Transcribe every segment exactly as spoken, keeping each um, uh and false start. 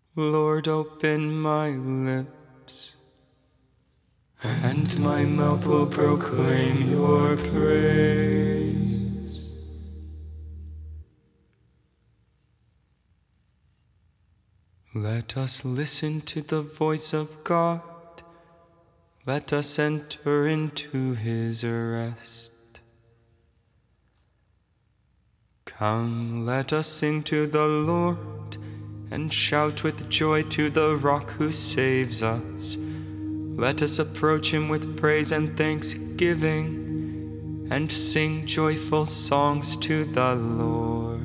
Lord, open my lips, and my mouth will proclaim your praise. Let us listen to the voice of God. Let us enter into his rest. Come, let us sing to the Lord, and shout with joy to the rock who saves us. Let us approach him with praise and thanksgiving, and sing joyful songs to the Lord.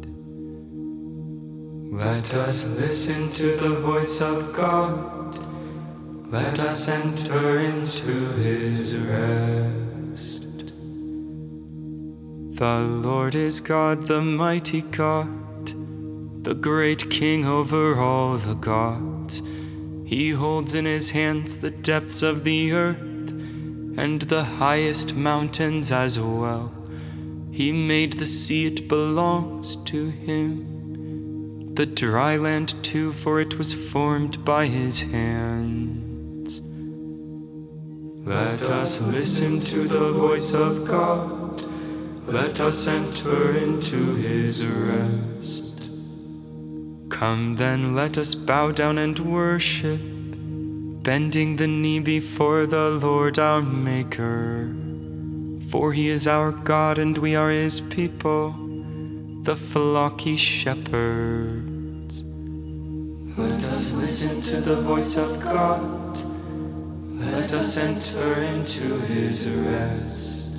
Let us listen to the voice of God. Let us enter into his rest. The Lord is God, the mighty God, the great King over all the gods. He holds in his hands the depths of the earth and the highest mountains as well. He made the sea, it belongs to him, the dry land too, for it was formed by his hands. Let us listen to the voice of God. Let us enter into his rest. Come then, let us bow down and worship, bending the knee before the Lord our Maker. For he is our God and we are his people, the flock he shepherds. Let us listen to the voice of God. Let us enter into his rest.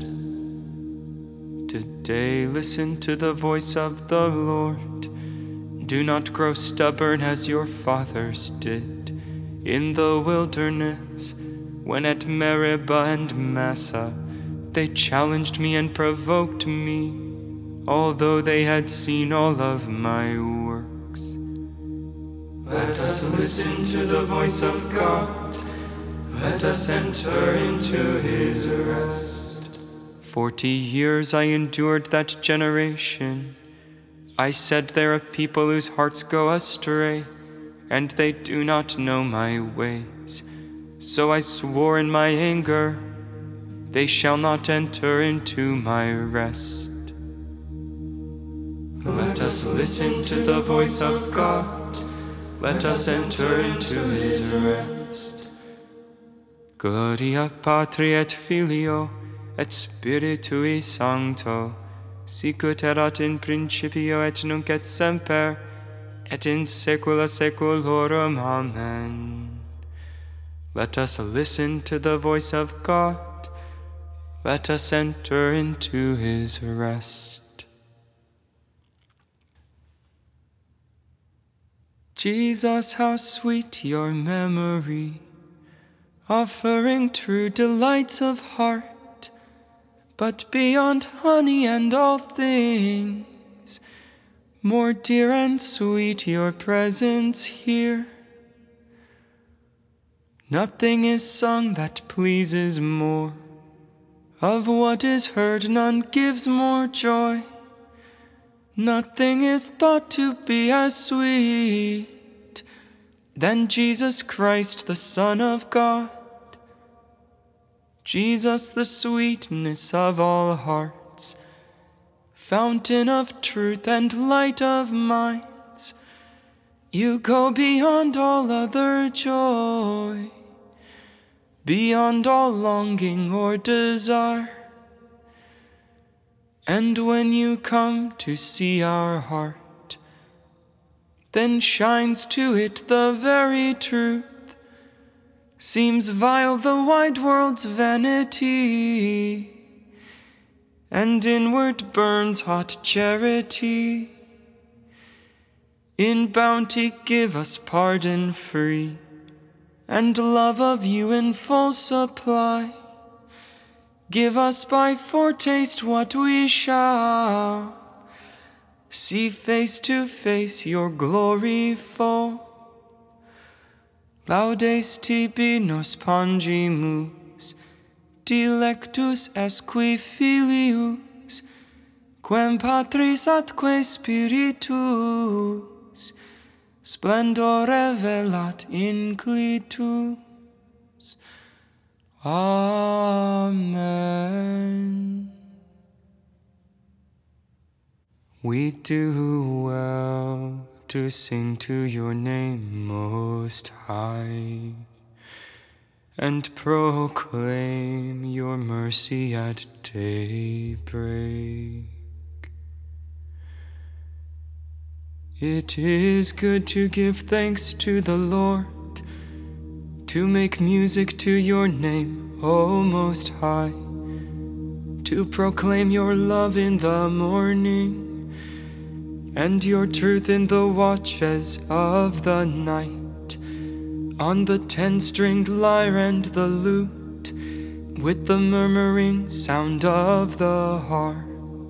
Today listen to the voice of the Lord. Do not grow stubborn as your fathers did in the wilderness, when at Meribah and Massah they challenged me and provoked me, although they had seen all of my works. Let us listen to the voice of God. Let us enter into his rest. Forty years I endured that generation. I said, there are people whose hearts go astray, and they do not know my ways. So I swore in my anger, they shall not enter into my rest. Let us listen to the voice of God. Let us enter into his rest. Gloria Patri et Filio et Spiritui Sancto, sicut erat in principio et nunc et semper, et in saecula saeculorum. Amen. Let us listen to the voice of God. Let us enter into his rest. Jesus, how sweet your memory, offering true delights of heart, but beyond honey and all things, more dear and sweet your presence here. Nothing is sung that pleases more, of what is heard none gives more joy. Nothing is thought to be as sweet than Jesus Christ, the Son of God. Jesus, the sweetness of all hearts, fountain of truth and light of minds. You go beyond all other joy, beyond all longing or desire. And when you come to see our heart, then shines to it the very truth. Seems vile the wide world's vanity, and inward burns hot charity. In bounty give us pardon free, and love of you in full supply. Give us by foretaste what we shall see face to face your glory full. Laudes tibi nos pongimus, dilectus esqui filius, quem Patris atque Spiritus, splendore velat inclitus. Amen. We do well to sing to your name, Most High, and proclaim your mercy at daybreak. It is good to give thanks to the Lord, to make music to your name, O Most High, to proclaim your love in the morning, and your truth in the watches of the night, on the ten-stringed lyre and the lute, with the murmuring sound of the harp.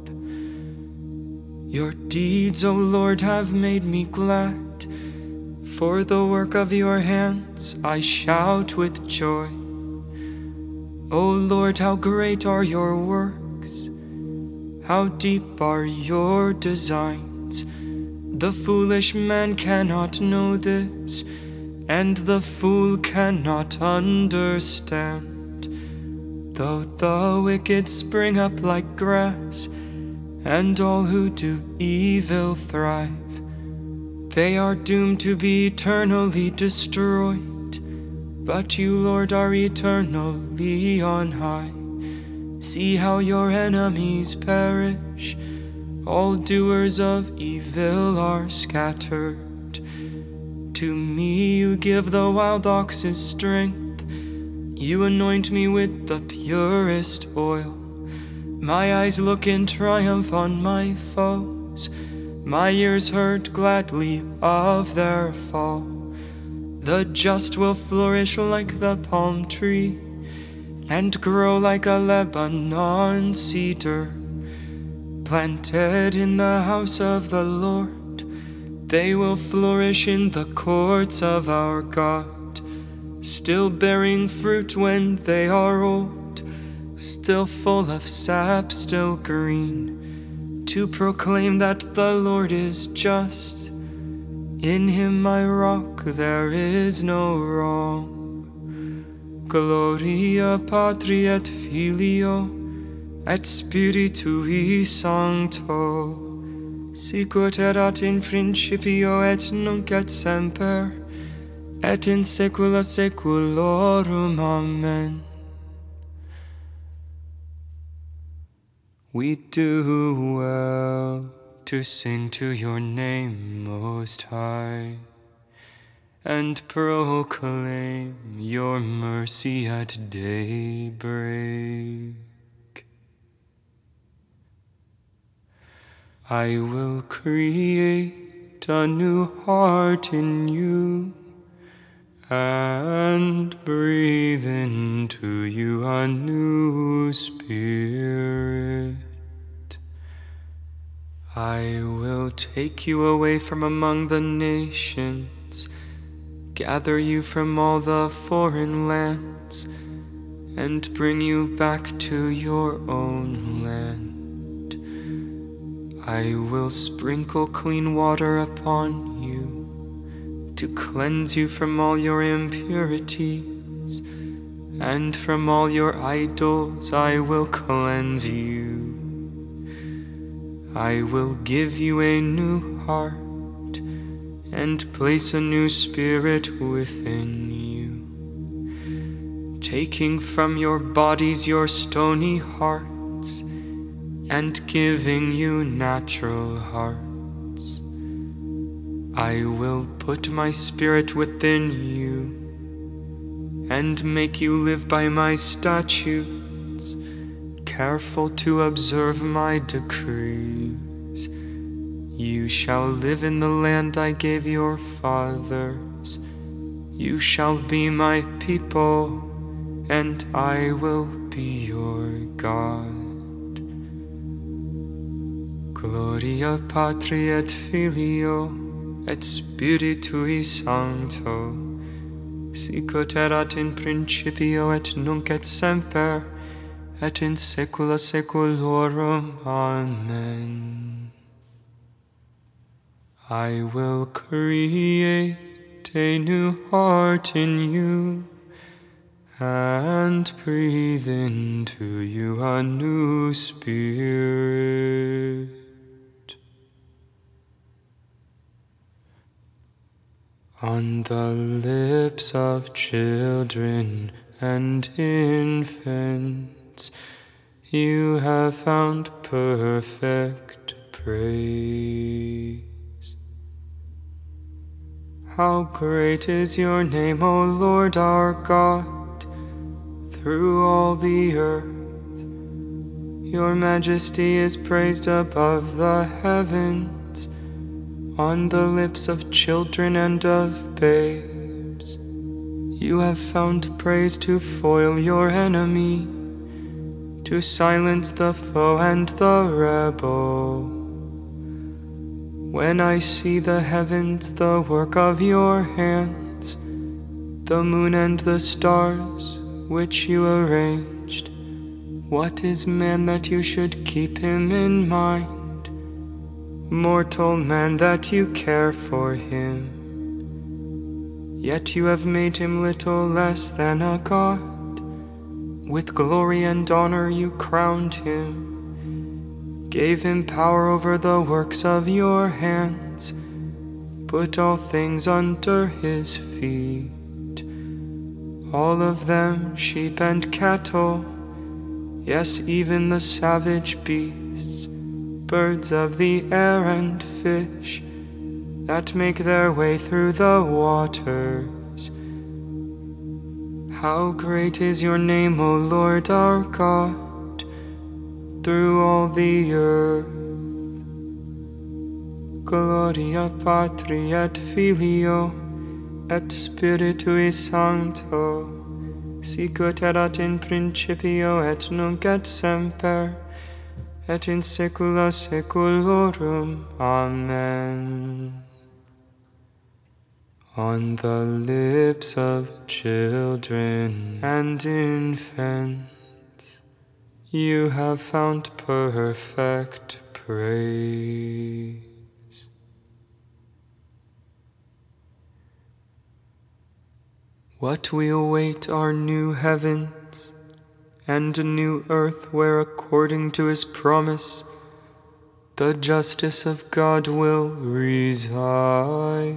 Your deeds, O Lord, have made me glad. For the work of your hands I shout with joy. O Lord, how great are your works! How deep are your designs! The foolish man cannot know this, and the fool cannot understand. Though the wicked spring up like grass, and all who do evil thrive, they are doomed to be eternally destroyed. But you, Lord, are eternally on high. See how your enemies perish. All doers of evil are scattered. To me you give the wild ox's strength. You anoint me with the purest oil. My eyes look in triumph on my foes. My ears heard gladly of their fall. The just will flourish like the palm tree, and grow like a Lebanon cedar. Planted in the house of the Lord, they will flourish in the courts of our God, still bearing fruit when they are old, still full of sap, still green, to proclaim that the Lord is just. In him my rock, there is no wrong. Gloria Patri et Filio et Spiritui Sancto, sicut erat in principio et nunc et semper, et in saecula saeculorum. Amen. We do well to sing to your name, Most High, and proclaim your mercy at daybreak. I will create a new heart in you, and breathe into you a new spirit. I will take you away from among the nations, gather you from all the foreign lands, and bring you back to your own land. I will sprinkle clean water upon you, to cleanse you from all your impurities, and from all your idols I will cleanse you. I will give you a new heart, and place a new spirit within you, taking from your bodies your stony hearts, and giving you natural hearts. I will put my spirit within you, and make you live by my statutes, careful to observe my decrees. You shall live in the land I gave your fathers. You shall be my people, and I will be your God. Gloria Patri et Filio et Spiritui Sancto, sicut erat in principio et nunc et semper, et in saecula saeculorum. Amen. I will create a new heart in you and breathe into you a new spirit. On the lips of children and infants, you have found perfect praise. How great is your name, O Lord our God, through all the earth. Your majesty is praised above the heavens, on the lips of children and of babes. You have found praise to foil your enemy, to silence the foe and the rebel. When I see the heavens, the work of your hands, the moon and the stars which you arranged, what is man that you should keep him in mind? Mortal man, that you care for him. Yet you have made him little less than a god. With glory and honor you crowned him, gave him power over the works of your hands, put all things under his feet, all of them sheep and cattle, yes, even the savage beasts, birds of the air and fish that make their way through the waters. How great is your name, O Lord our God, through all the earth. Gloria Patri et Filio et Spiritui Sancto, sicut erat in principio et nunc et semper, et in saecula saeculorum. Amen. On the lips of children and infants, you have found perfect praise. What we await are new heavens and a new earth where, according to his promise, the justice of God will reside.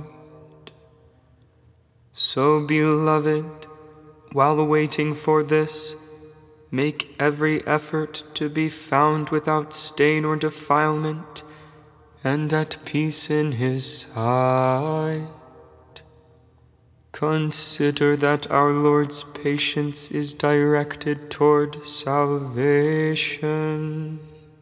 So, beloved, while waiting for this, make every effort to be found without stain or defilement and at peace in his sight. Consider that our Lord's patience is directed toward salvation.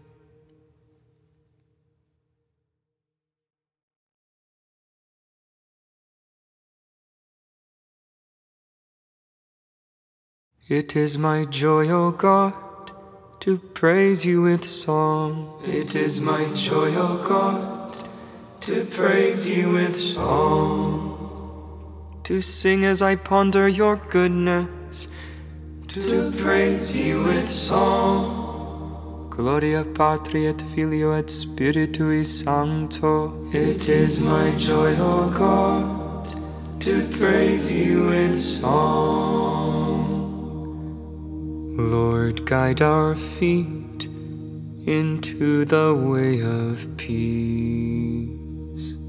It is my joy, O God, to praise you with song. It is my joy, O God, to praise you with song. To sing as I ponder your goodness, to praise you with song. Gloria Patri et Filio et Spiritui Sancto. It is my joy, O God, to praise you with song. Lord, guide our feet into the way of peace.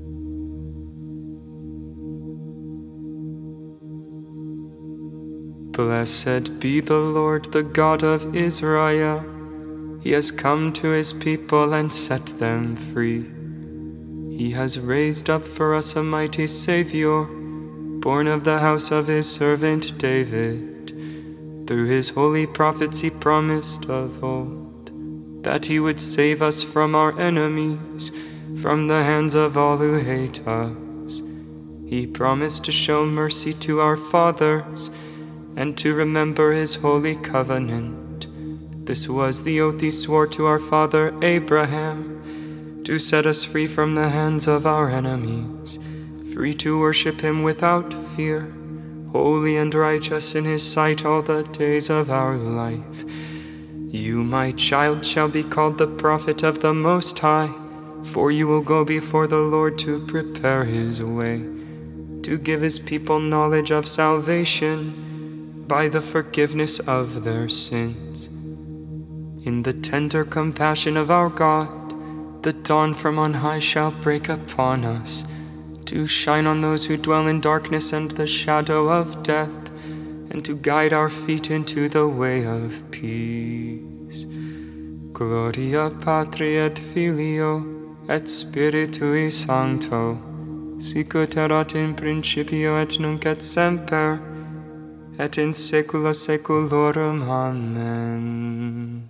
Blessed be the Lord, the God of Israel. He has come to his people and set them free. He has raised up for us a mighty Savior, born of the house of his servant David. Through his holy prophets he promised of old that he would save us from our enemies, from the hands of all who hate us. He promised to show mercy to our fathers and to remember his holy covenant. This was the oath he swore to our father Abraham, to set us free from the hands of our enemies, free to worship him without fear, holy and righteous in his sight all the days of our life. You, my child, shall be called the prophet of the Most High, For you will go before the Lord to prepare his way, to give his people knowledge of salvation by the forgiveness of their sins. In the tender compassion of our God, the dawn from on high shall break upon us, to shine on those who dwell in darkness and the shadow of death, and to guide our feet into the way of peace. Gloria Patri et Filio et Spiritui Sancto, sic ut erat in principio et nunc et semper, et in saecula saeculorum. Amen.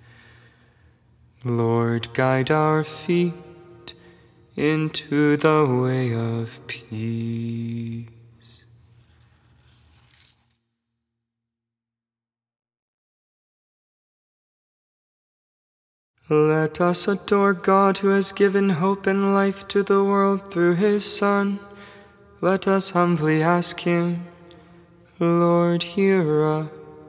Lord, guide our feet into the way of peace. Let us adore God, who has given hope and life to the world through his Son. Let us humbly ask him. Lord, hear us.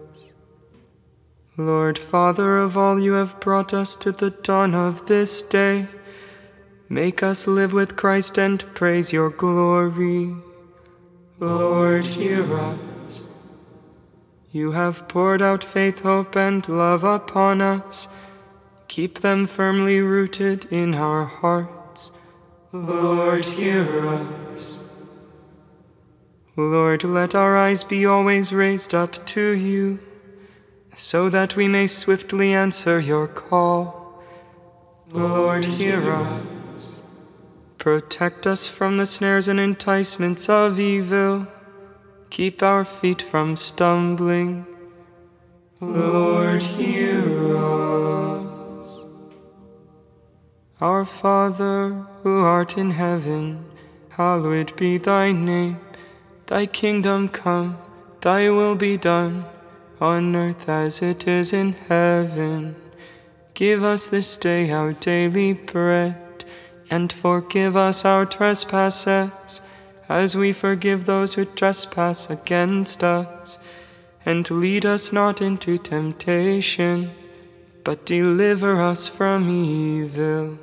Lord, Father of all, you have brought us to the dawn of this day. Make us live with Christ and praise your glory. Lord, hear us. You have poured out faith, hope, and love upon us. Keep them firmly rooted in our hearts. Lord, hear us. Lord, let our eyes be always raised up to you, so that we may swiftly answer your call. Lord, hear us. Protect us from the snares and enticements of evil. Keep our feet from stumbling. Lord, hear us. Our Father, who art in heaven, hallowed be thy name. Thy kingdom come, thy will be done, on earth as it is in heaven. Give us this day our daily bread, and forgive us our trespasses, as we forgive those who trespass against us. And lead us not into temptation, but deliver us from evil.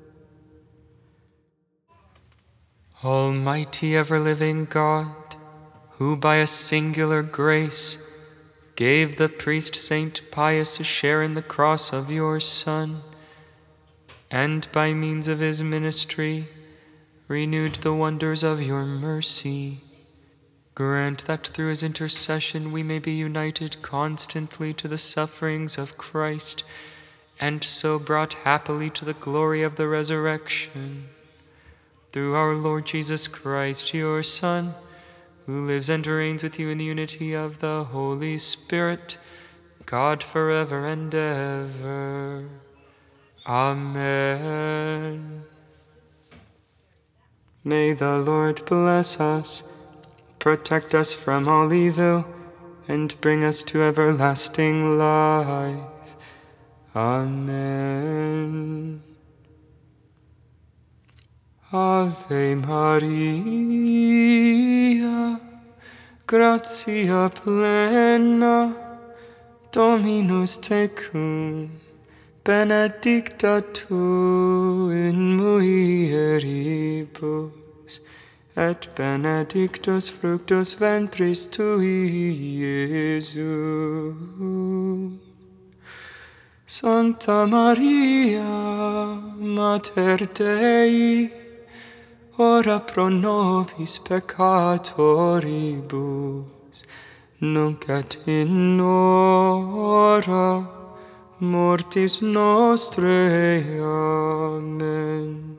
Almighty ever-living God, who by a singular grace gave the priest Saint Pius a share in the cross of your Son, and by means of his ministry renewed the wonders of your mercy, grant that through his intercession we may be united constantly to the sufferings of Christ, and so brought happily to the glory of the resurrection. Through our Lord Jesus Christ, your Son, who lives and reigns with you in the unity of the Holy Spirit, God forever and ever. Amen. May the Lord bless us, protect us from all evil, and bring us to everlasting life. Amen. Ave Maria, gratia plena, Dominus tecum, benedicta tu in mulieribus, et benedictus fructus ventris tui, Iesus. Sancta Maria, Mater Dei, ora pro nobis peccatoribus, nunc et in hora mortis nostrae. Amen.